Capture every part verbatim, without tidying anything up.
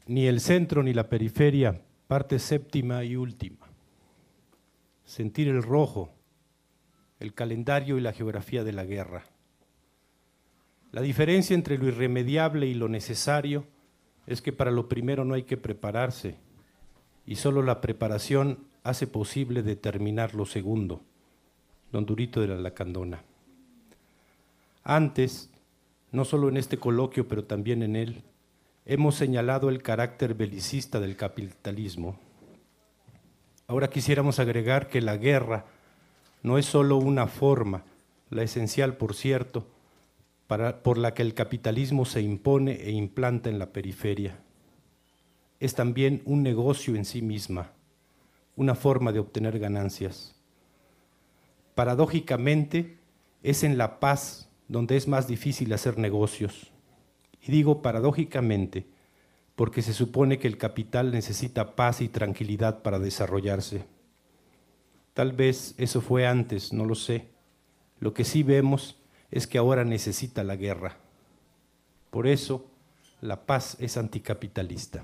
ni el centro ni la periferia, parte séptima y última. Sentir el rojo, el calendario y la geografía de la guerra. La diferencia entre lo irremediable y lo necesario es que para lo primero no hay que prepararse y solo la preparación hace posible determinar lo segundo. Don Durito de la Lacandona. Antes, no solo en este coloquio, pero también en él, hemos señalado el carácter belicista del capitalismo. Ahora quisiéramos agregar que la guerra no es solo una forma, la esencial, por cierto, para, por la que el capitalismo se impone e implanta en la periferia. Es también un negocio en sí misma, una forma de obtener ganancias. Paradójicamente, es en la paz donde es más difícil hacer negocios. Y digo paradójicamente, porque se supone que el capital necesita paz y tranquilidad para desarrollarse. Tal vez eso fue antes, no lo sé. Lo que sí vemos es que ahora necesita la guerra. Por eso, la paz es anticapitalista.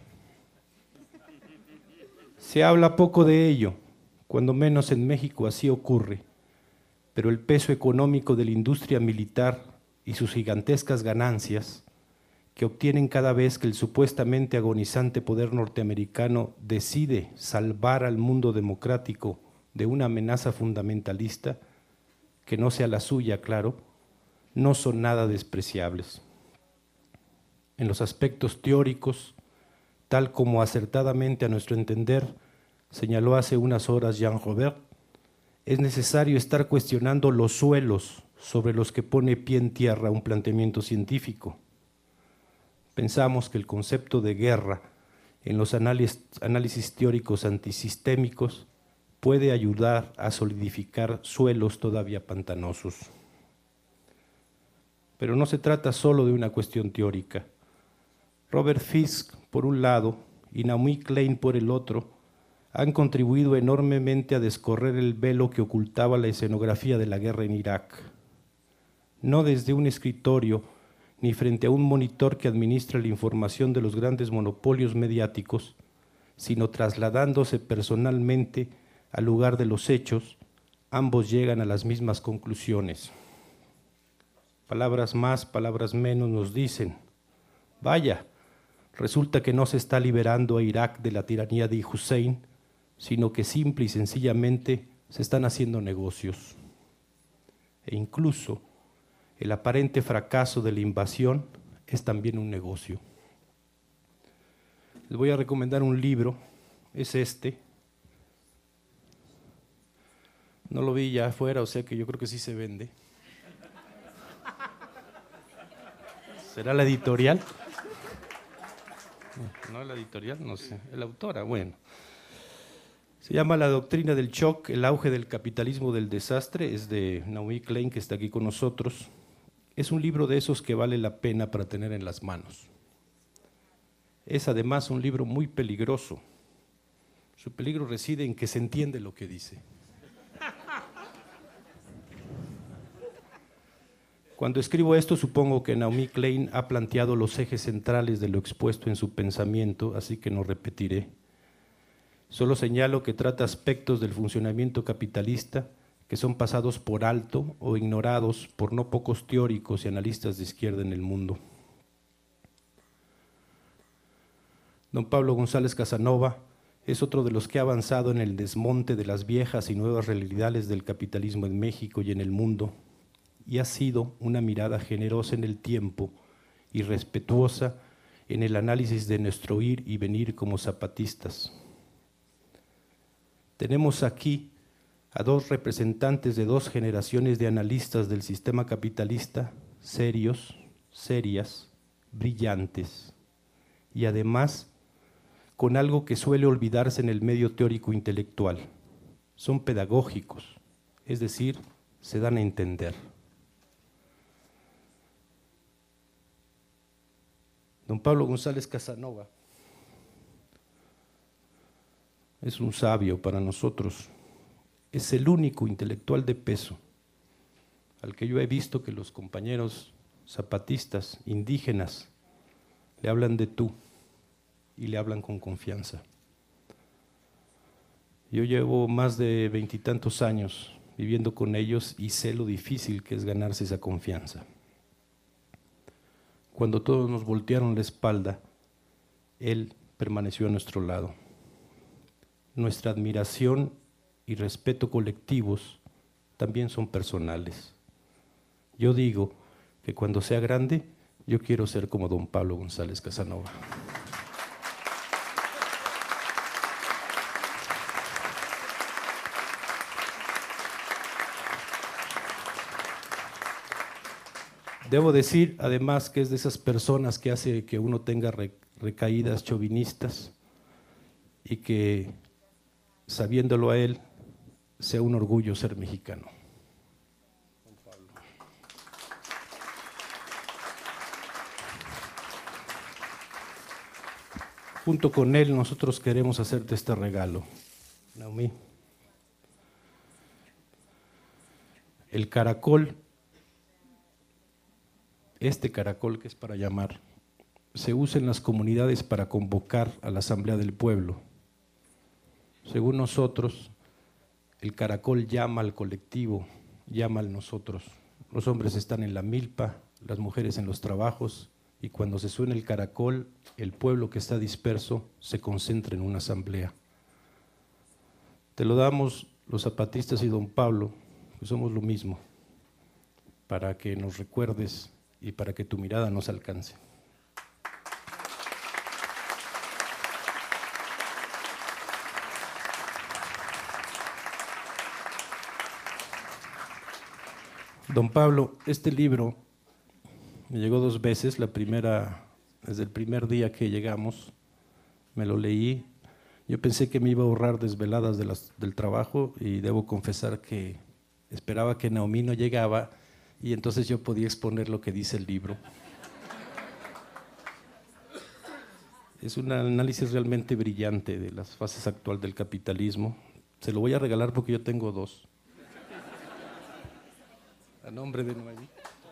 Se habla poco de ello, cuando menos en México así ocurre, pero el peso económico de la industria militar y sus gigantescas ganancias que obtienen cada vez que el supuestamente agonizante poder norteamericano decide salvar al mundo democrático de una amenaza fundamentalista, que no sea la suya, claro, no son nada despreciables. En los aspectos teóricos, tal como acertadamente a nuestro entender señaló hace unas horas Jean Robert, es necesario estar cuestionando los suelos sobre los que pone pie en tierra un planteamiento científico. Pensamos que el concepto de guerra en los análisis, análisis teóricos antisistémicos puede ayudar a solidificar suelos todavía pantanosos. Pero no se trata solo de una cuestión teórica. Robert Fisk, por un lado, y Naomi Klein, por el otro, han contribuido enormemente a descorrer el velo que ocultaba la escenografía de la guerra en Irak. No desde un escritorio, ni frente a un monitor que administra la información de los grandes monopolios mediáticos, sino trasladándose personalmente al lugar de los hechos, ambos llegan a las mismas conclusiones. Palabras más, palabras menos nos dicen, vaya, resulta que no se está liberando a Irak de la tiranía de Hussein, sino que simple y sencillamente se están haciendo negocios. E incluso el aparente fracaso de la invasión es también un negocio. Les voy a recomendar un libro, es este. No lo vi ya afuera, o sea que yo creo que sí se vende. ¿Será la editorial? No, la editorial, no sé. La autora, bueno. Se llama La doctrina del shock, el auge del capitalismo del desastre, es de Naomi Klein, que está aquí con nosotros. Es un libro de esos que vale la pena para tener en las manos. Es además un libro muy peligroso. Su peligro reside en que se entiende lo que dice. Cuando escribo esto, supongo que Naomi Klein ha planteado los ejes centrales de lo expuesto en su pensamiento, así que no repetiré. Solo señalo que trata aspectos del funcionamiento capitalista que son pasados por alto o ignorados por no pocos teóricos y analistas de izquierda en el mundo. Don Pablo González Casanova es otro de los que ha avanzado en el desmonte de las viejas y nuevas realidades del capitalismo en México y en el mundo, y ha sido una mirada generosa en el tiempo y respetuosa en el análisis de nuestro ir y venir como zapatistas. Tenemos aquí a dos representantes de dos generaciones de analistas del sistema capitalista, serios, serias, brillantes, y además con algo que suele olvidarse en el medio teórico intelectual. Son pedagógicos, es decir, se dan a entender. Don Pablo González Casanova es un sabio para nosotros, es el único intelectual de peso al que yo he visto que los compañeros zapatistas, indígenas, le hablan de tú. y le hablan con confianza. Yo llevo más de veintitantos años viviendo con ellos y sé lo difícil que es ganarse esa confianza. Cuando todos nos voltearon la espalda, él permaneció a nuestro lado. Nuestra admiración y respeto colectivos también son personales. Yo digo que cuando sea grande, yo quiero ser como don Pablo González Casanova. Debo decir, además, que es de esas personas que hace que uno tenga recaídas chauvinistas y que, sabiéndolo a él, sea un orgullo ser mexicano. Junto con él, nosotros queremos hacerte este regalo, Naomi. El caracol, este caracol que es para llamar, se usa en las comunidades para convocar a la Asamblea del Pueblo. Según nosotros, el caracol llama al colectivo, llama al nosotros. Los hombres están en la milpa, las mujeres en los trabajos, y cuando se suena el caracol, el pueblo que está disperso se concentra en una asamblea. Te lo damos los zapatistas y don Pablo, que somos lo mismo, para que nos recuerdes y para que tu mirada nos alcance. Don Pablo, este libro me llegó dos veces. La primera, desde el primer día que llegamos, me lo leí. Yo pensé que me iba a ahorrar desveladas de las, del trabajo, y debo confesar que esperaba que Naomi no llegaba y entonces yo podía exponer lo que dice el libro. Es un análisis realmente brillante de las fases actuales del capitalismo. Se lo voy a regalar porque yo tengo dos. A nombre de Noemí.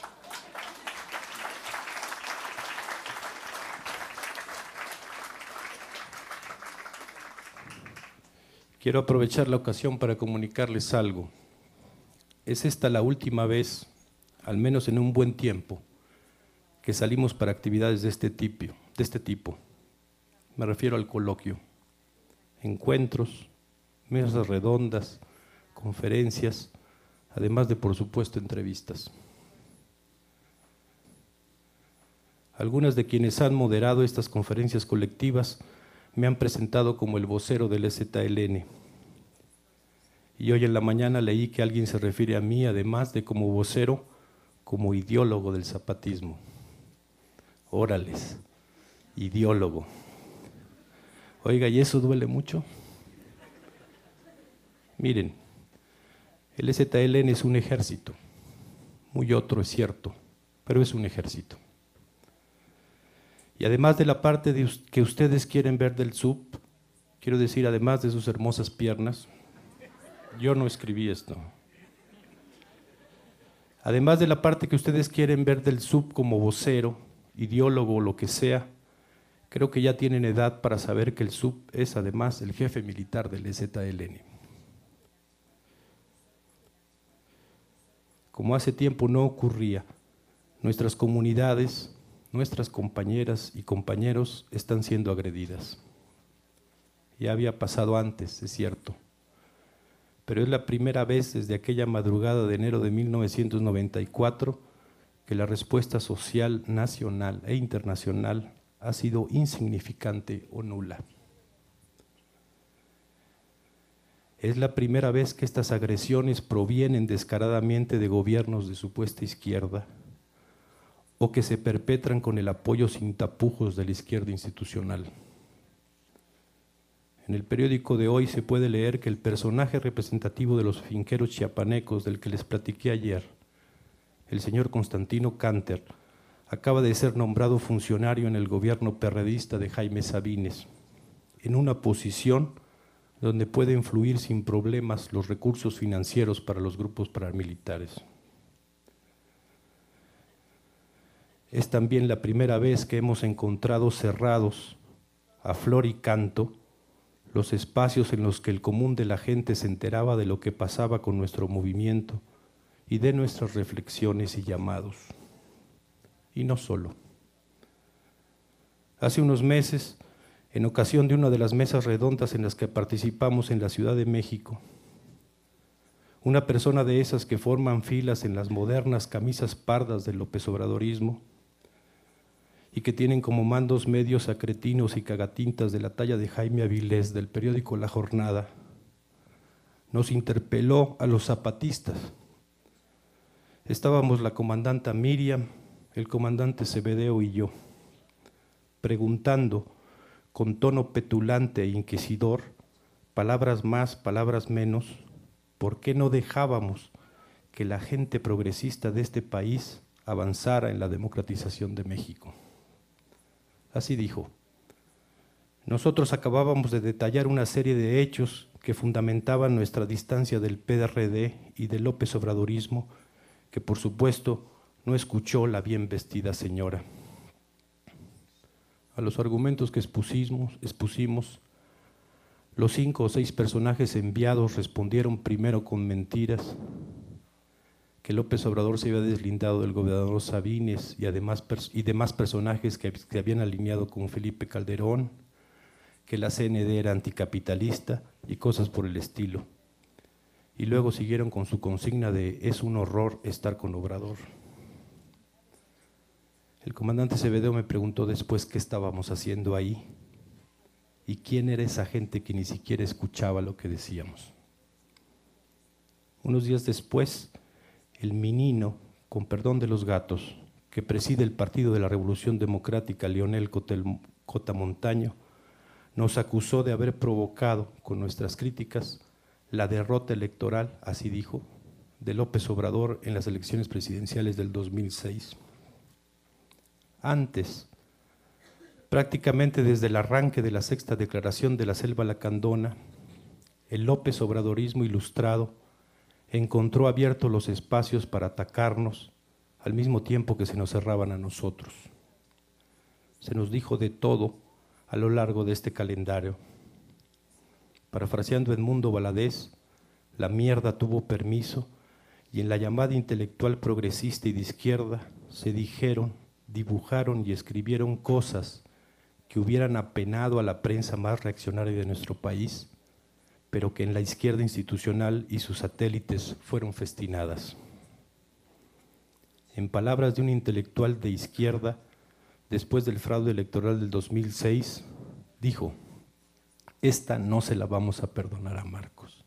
Quiero aprovechar la ocasión para comunicarles algo. Es esta la última vez, al menos en un buen tiempo, que salimos para actividades de este tipo. De este tipo. Me refiero al coloquio. Encuentros, mesas redondas, conferencias, además de, por supuesto, entrevistas. Algunas de quienes han moderado estas conferencias colectivas me han presentado como el vocero del E Z L N. Y hoy en la mañana leí que alguien se refiere a mí, además de como vocero, como ideólogo del zapatismo. Órales, ideólogo. Oiga, ¿y eso duele mucho? Miren, el E Z L N es un ejército, muy otro es cierto, pero es un ejército. Y además de la parte de que ustedes quieren ver del S U P, quiero decir, además de sus hermosas piernas, yo no escribí esto. Además de la parte que ustedes quieren ver del S U P como vocero, ideólogo o lo que sea, creo que ya tienen edad para saber que el S U P es además el jefe militar del E Z L N. Como hace tiempo no ocurría, nuestras comunidades, nuestras compañeras y compañeros están siendo agredidas. Ya había pasado antes, es cierto, pero es la primera vez desde aquella madrugada de enero de mil novecientos noventa y cuatro que la respuesta social nacional e internacional ha sido insignificante o nula. Es la primera vez que estas agresiones provienen descaradamente de gobiernos de supuesta izquierda o que se perpetran con el apoyo sin tapujos de la izquierda institucional. En el periódico de hoy se puede leer que el personaje representativo de los finqueros chiapanecos del que les platiqué ayer, el señor Constantino Canter, acaba de ser nombrado funcionario en el gobierno perredista de Jaime Sabines, en una posición donde puede influir sin problemas los recursos financieros para los grupos paramilitares. Es también la primera vez que hemos encontrado cerrados a flor y canto, los espacios en los que el común de la gente se enteraba de lo que pasaba con nuestro movimiento y de nuestras reflexiones y llamados. Y no solo. Hace unos meses, en ocasión de una de las mesas redondas en las que participamos en la Ciudad de México, una persona de esas que forman filas en las modernas camisas pardas del López Obradorismo y que tienen como mandos medios a cretinos y cagatintas de la talla de Jaime Avilés del periódico La Jornada, nos interpeló a los zapatistas. Estábamos la comandanta Miriam, el comandante Cebedeo y yo, preguntando con tono petulante e inquisidor, palabras más, palabras menos, ¿por qué no dejábamos que la gente progresista de este país avanzara en la democratización de México? Así dijo. Nosotros acabábamos de detallar una serie de hechos que fundamentaban nuestra distancia del P R D y del López Obradorismo, que por supuesto no escuchó la bien vestida señora. A los argumentos que expusimos, expusimos, los cinco o seis personajes enviados respondieron primero con mentiras, que López Obrador se había deslindado del gobernador Sabines y, además, y demás personajes que, que habían alineado con Felipe Calderón, que la C N D era anticapitalista y cosas por el estilo. Y luego siguieron con su consigna de es un horror estar con Obrador. El comandante Cebedeo me preguntó después qué estábamos haciendo ahí y quién era esa gente que ni siquiera escuchaba lo que decíamos. Unos días después, el menino, con perdón de los gatos, que preside el Partido de la Revolución Democrática, Leonel Cota Montaño, nos acusó de haber provocado con nuestras críticas la derrota electoral, así dijo, de López Obrador en las elecciones presidenciales del dos mil seis. Antes, prácticamente desde el arranque de la sexta declaración de la Selva Lacandona, el López Obradorismo ilustrado encontró abiertos los espacios para atacarnos al mismo tiempo que se nos cerraban a nosotros. Se nos dijo de todo a lo largo de este calendario. Parafraseando Edmundo Valadez, la mierda tuvo permiso y en la llamada intelectual progresista y de izquierda se dijeron, dibujaron y escribieron cosas que hubieran apenado a la prensa más reaccionaria de nuestro país, pero que en la izquierda institucional y sus satélites fueron festinadas. En palabras de un intelectual de izquierda, después del fraude electoral del dos mil seis, dijo, esta no se la vamos a perdonar a Marcos.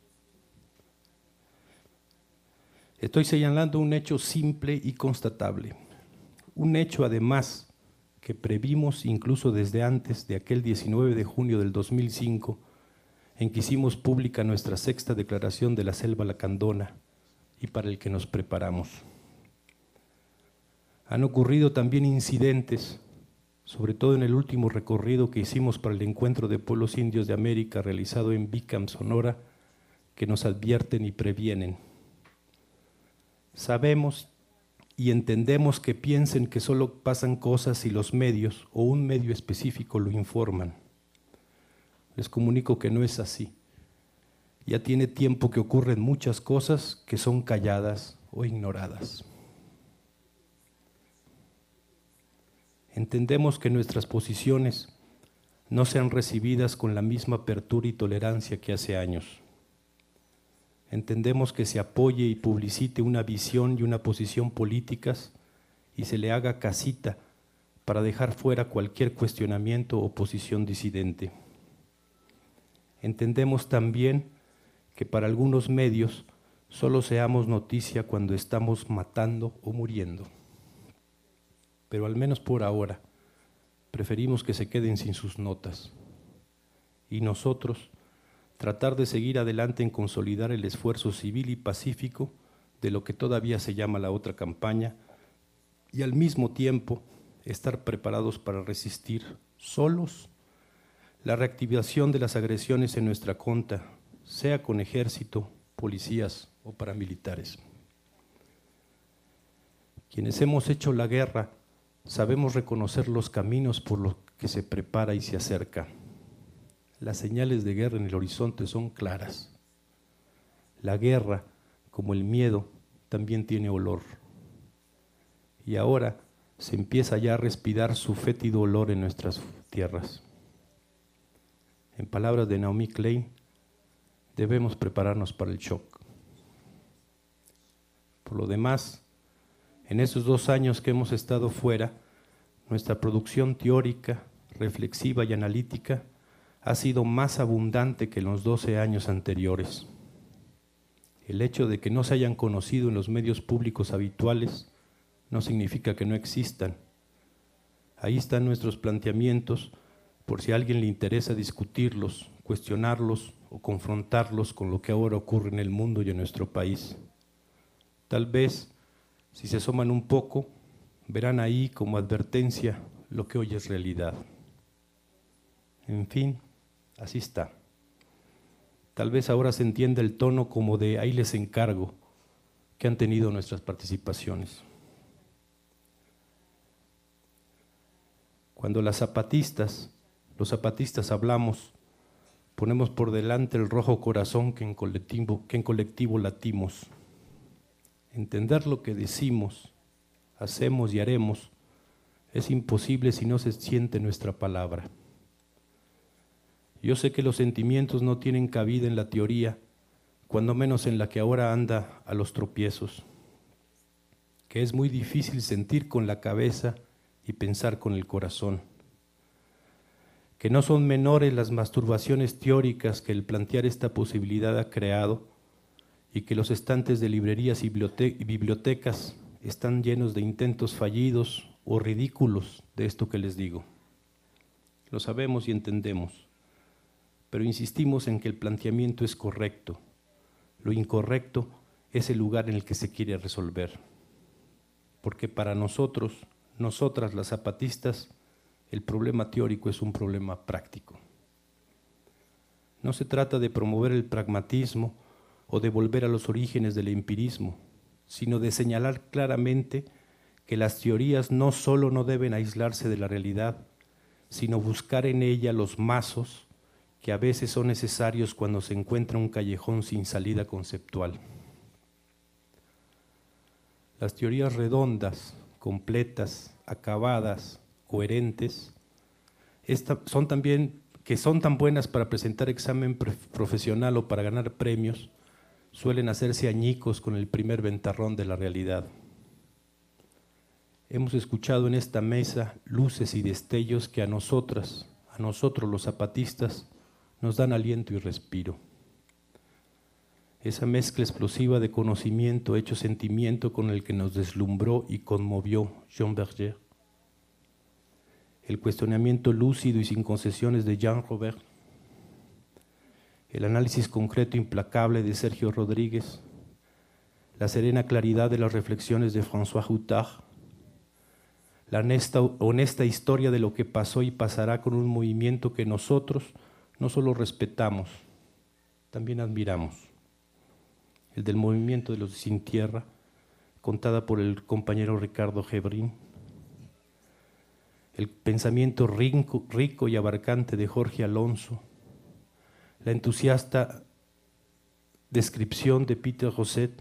Estoy señalando un hecho simple y constatable, un hecho además que previmos incluso desde antes de aquel diecinueve de junio del dos mil cinco, en que hicimos pública nuestra sexta declaración de la Selva Lacandona y para el que nos preparamos. Han ocurrido también incidentes, sobre todo en el último recorrido que hicimos para el Encuentro de Pueblos Indios de América realizado en Bicam, Sonora, que nos advierten y previenen. Sabemos y entendemos que piensen que solo pasan cosas si los medios o un medio específico lo informan. Les comunico que no es así. Ya tiene tiempo que ocurren muchas cosas que son calladas o ignoradas. Entendemos que nuestras posiciones no sean recibidas con la misma apertura y tolerancia que hace años. Entendemos que se apoye y publicite una visión y una posición políticas y se le haga casita para dejar fuera cualquier cuestionamiento o posición disidente. Entendemos también que para algunos medios solo seamos noticia cuando estamos matando o muriendo. Pero al menos por ahora, preferimos que se queden sin sus notas. Y nosotros, tratar de seguir adelante en consolidar el esfuerzo civil y pacífico de lo que todavía se llama la otra campaña, y al mismo tiempo estar preparados para resistir solos la reactivación de las agresiones en nuestra contra, sea con ejército, policías o paramilitares. Quienes hemos hecho la guerra sabemos reconocer los caminos por los que se prepara y se acerca. Las señales de guerra en el horizonte son claras. La guerra, como el miedo, también tiene olor. Y ahora se empieza ya a respirar su fétido olor en nuestras tierras. En palabras de Naomi Klein, debemos prepararnos para el shock. Por lo demás, en esos dos años que hemos estado fuera, nuestra producción teórica, reflexiva y analítica ha sido más abundante que en los doce años anteriores. El hecho de que no se hayan conocido en los medios públicos habituales no significa que no existan. Ahí están nuestros planteamientos, por si a alguien le interesa discutirlos, cuestionarlos o confrontarlos con lo que ahora ocurre en el mundo y en nuestro país. Tal vez, si se asoman un poco, verán ahí como advertencia lo que hoy es realidad. En fin, así está. Tal vez ahora se entienda el tono como de ahí les encargo que han tenido nuestras participaciones. Cuando las zapatistas, los zapatistas hablamos, ponemos por delante el rojo corazón que en colectivo, que en colectivo latimos. Entender lo que decimos, hacemos y haremos es imposible si no se siente nuestra palabra. Yo sé que los sentimientos no tienen cabida en la teoría, cuando menos en la que ahora anda a los tropiezos, que es muy difícil sentir con la cabeza y pensar con el corazón, que no son menores las masturbaciones teóricas que el plantear esta posibilidad ha creado y que los estantes de librerías y bibliotecas están llenos de intentos fallidos o ridículos de esto que les digo. Lo sabemos y entendemos, pero insistimos en que el planteamiento es correcto. Lo incorrecto es el lugar en el que se quiere resolver. Porque para nosotros, nosotras las zapatistas, el problema teórico es un problema práctico. No se trata de promover el pragmatismo o de volver a los orígenes del empirismo, sino de señalar claramente que las teorías no solo no deben aislarse de la realidad, sino buscar en ella los mazos que a veces son necesarios cuando se encuentra un callejón sin salida conceptual. Las teorías redondas, completas, acabadas, coherentes, esta, son también, que son tan buenas para presentar examen profesional o para ganar premios, suelen hacerse añicos con el primer ventarrón de la realidad. Hemos escuchado en esta mesa luces y destellos que a nosotras, a nosotros los zapatistas, nos dan aliento y respiro. Esa mezcla explosiva de conocimiento hecho sentimiento con el que nos deslumbró y conmovió Jean Berger. El cuestionamiento lúcido y sin concesiones de Jean Robert. El análisis concreto implacable de Sergio Rodríguez. La serena claridad de las reflexiones de François Huttard. La honesta, honesta historia de lo que pasó y pasará con un movimiento que nosotros no solo respetamos, también admiramos. El del movimiento de los sin tierra, contada por el compañero Ricardo Gebrín. El pensamiento rico, rico y abarcante de Jorge Alonso. La entusiasta descripción de Peter Rosset.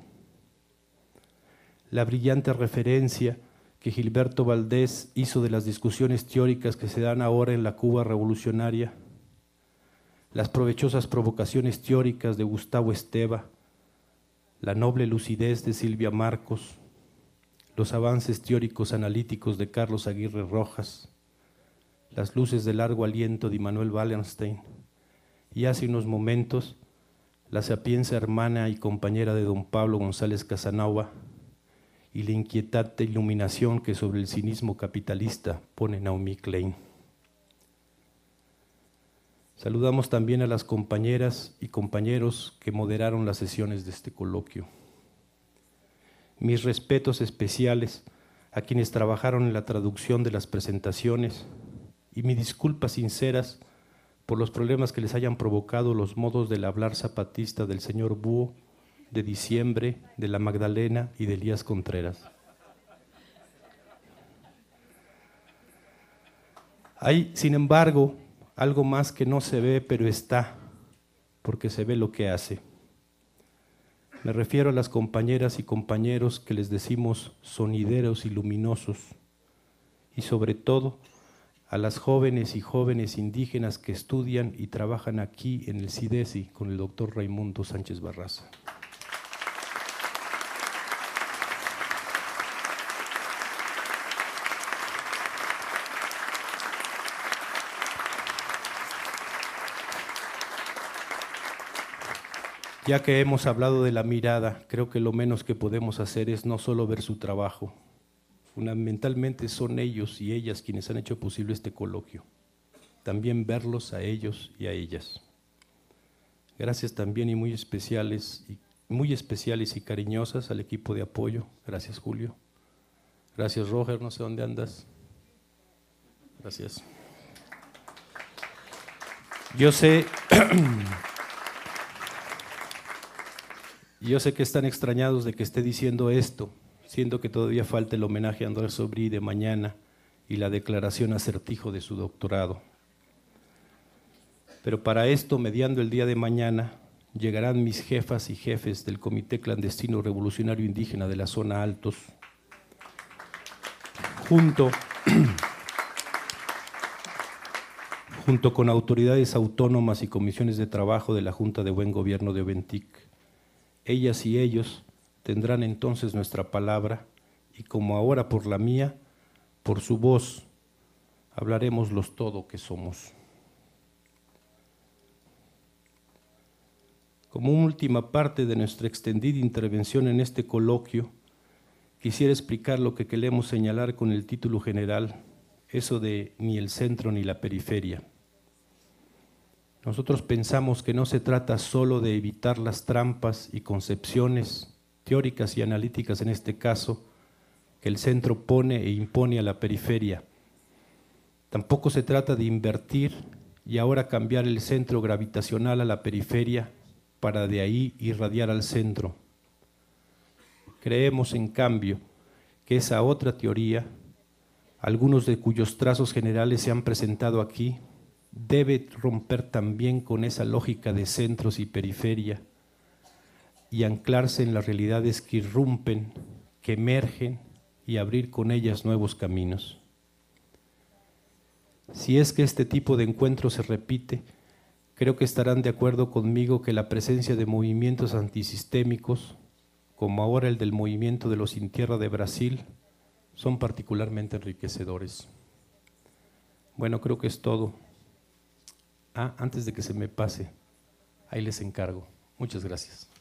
La brillante referencia que Gilberto Valdés hizo de las discusiones teóricas que se dan ahora en la Cuba revolucionaria. Las provechosas provocaciones teóricas de Gustavo Esteva, la noble lucidez de Silvia Marcos, los avances teóricos analíticos de Carlos Aguirre Rojas, las luces de largo aliento de Immanuel Wallerstein, y hace unos momentos la sapienza hermana y compañera de don Pablo González Casanova y la inquietante iluminación que sobre el cinismo capitalista pone Naomi Klein. Saludamos también a las compañeras y compañeros que moderaron las sesiones de este coloquio. Mis respetos especiales a quienes trabajaron en la traducción de las presentaciones y mis disculpas sinceras por los problemas que les hayan provocado los modos del hablar zapatista del señor Búho, de Diciembre, de la Magdalena y de Elías Contreras. Hay, sin embargo, algo más que no se ve pero está, porque se ve lo que hace. Me refiero a las compañeras y compañeros que les decimos sonideros y luminosos, y sobre todo a las jóvenes y jóvenes indígenas que estudian y trabajan aquí en el CIDESI con el doctor Raimundo Sánchez Barraza. Ya que hemos hablado de la mirada, creo que lo menos que podemos hacer es no solo ver su trabajo. Fundamentalmente son ellos y ellas quienes han hecho posible este coloquio. También verlos a ellos y a ellas. Gracias también y muy especiales, y muy especiales y cariñosas al equipo de apoyo. Gracias, Julio. Gracias, Roger, no sé dónde andas. Gracias. Yo sé... Yo sé que están extrañados de que esté diciendo esto, siendo que todavía falta el homenaje a Andrés Sobrí de mañana y la declaración acertijo de su doctorado. Pero para esto, mediando el día de mañana, llegarán mis jefas y jefes del Comité Clandestino Revolucionario Indígena de la Zona Altos, junto, junto con autoridades autónomas y comisiones de trabajo de la Junta de Buen Gobierno de Oventic. Ellas y ellos tendrán entonces nuestra palabra y como ahora por la mía, por su voz, hablaremos los todo que somos. Como última parte de nuestra extendida intervención en este coloquio, quisiera explicar lo que queremos señalar con el título general, eso de ni el centro ni la periferia. Nosotros pensamos que no se trata solo de evitar las trampas y concepciones teóricas y analíticas, en este caso, que el centro pone e impone a la periferia. Tampoco se trata de invertir y ahora cambiar el centro gravitacional a la periferia para de ahí irradiar al centro. Creemos, en cambio, que esa otra teoría, algunos de cuyos trazos generales se han presentado aquí, debe romper también con esa lógica de centros y periferia y anclarse en las realidades que irrumpen, que emergen y abrir con ellas nuevos caminos. Si es que este tipo de encuentro se repite, creo que estarán de acuerdo conmigo que la presencia de movimientos antisistémicos, como ahora el del movimiento de los Sin Tierra de Brasil, son particularmente enriquecedores. Bueno, creo que es todo. Ah, antes de que se me pase, ahí les encargo. Muchas gracias.